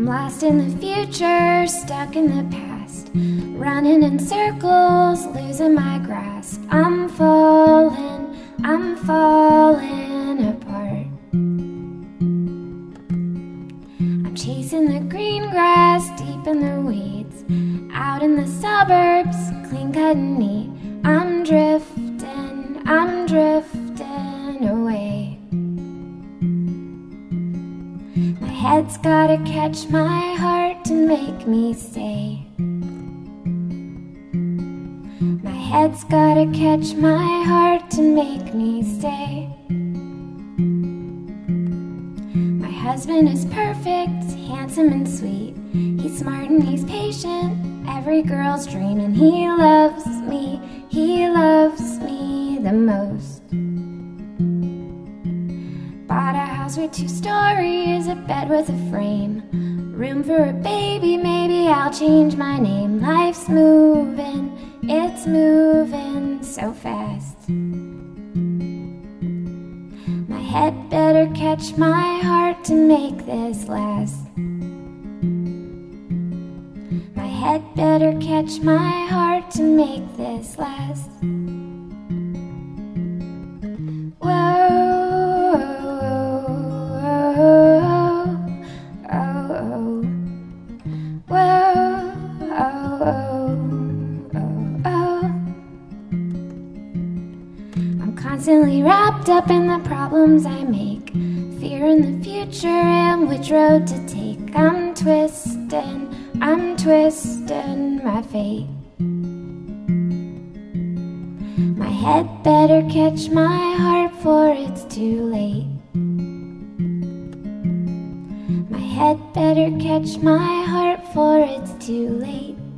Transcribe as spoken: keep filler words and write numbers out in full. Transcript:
lost in the future, stuck in the past, running in circles, losing my grasp. I'm falling, I'm falling apart. I'm chasing the green grass, deep in the weeds, out in the suburbs, clean cut and neat. I'm drifting, I'm drifting away. My head's gotta catch my heart and make me stay. My head's gotta catch my heart and make me stay. My husband is perfect, handsome and sweet. He's smart and he's patient, every girl's dream, and he loves me, he loves me the most. Bought a house with two stories, a bed with a frame, room for a baby, maybe I'll change my name. Life's moving, it's moving so fast. My head better catch my heart to make this last. My head better catch my heart to make this last. Constantly wrapped up in the problems I make, fear in the future and which road to take. I'm twisting, I'm twisting my fate. My head better catch my heart, for it's too late. My head better catch my heart, for it's too late.